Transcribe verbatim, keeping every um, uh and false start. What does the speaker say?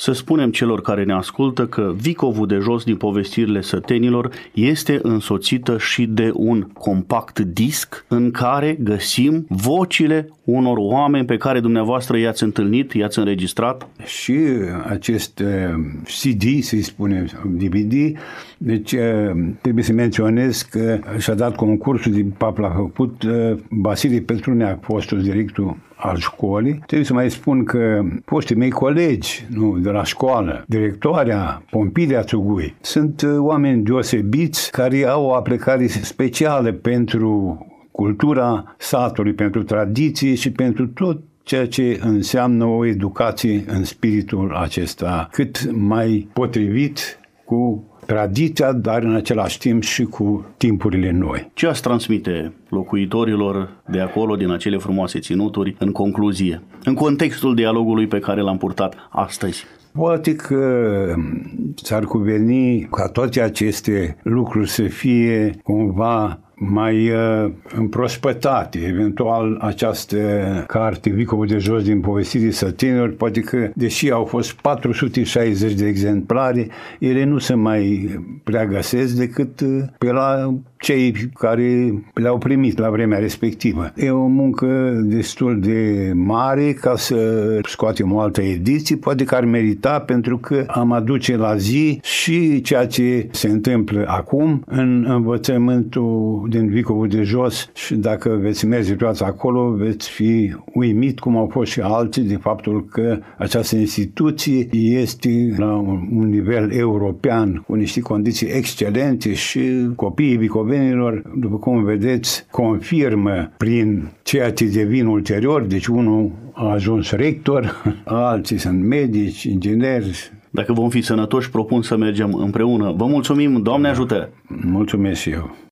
să spunem celor care ne ascultă că Vicovul de jos din povestirile sătenilor este însoțită și de un compact disc în care găsim vocile unor oameni pe care dumneavoastră i-ați întâlnit, i-ați înregistrat. Și acest C D, să-i spunem, D V D, deci trebuie să menționez că și-a dat concursul din P A P, l-a făcut Vasile Petrunea, fostul director al școlii. Trebuie să mai spun că foștii mei colegi, nu, de la școală, directoarea Pompilia Țugui, sunt oameni deosebiți care au o aplicare specială pentru cultura satului, pentru tradiții și pentru tot ceea ce înseamnă o educație în spiritul acesta, cât mai potrivit cu tradiția, dar în același timp și cu timpurile noi. Ce ați transmite locuitorilor de acolo, din acele frumoase ținuturi, în concluzie, în contextul dialogului pe care l-am purtat astăzi? Poate că s-ar cuveni ca toate aceste lucruri să fie cumva mai uh, împrospătate. Eventual această carte Vicovul de jos din povestirile sătenilor, poate că, deși au fost patru sute șaizeci de exemplare, ele nu se mai prea găsesc decât uh, pe la cei care le-au primit la vremea respectivă. E o muncă destul de mare ca să scoatem o altă ediție, poate că ar merita, pentru că am aduce la zi și ceea ce se întâmplă acum în învățământul din Vicovul de jos, și dacă veți merge toată acolo, veți fi uimit, cum au fost și alții, de faptul că această instituție este la un nivel european, cu niște condiții excelente, și copiii vicovenilor, după cum vedeți, confirmă prin ceea ce devin ulterior. Deci unul a ajuns rector, alții sunt medici, ingineri. Dacă vom fi sănătoși, propun să mergem împreună. Vă mulțumim, Doamne ajută! Mulțumesc și eu!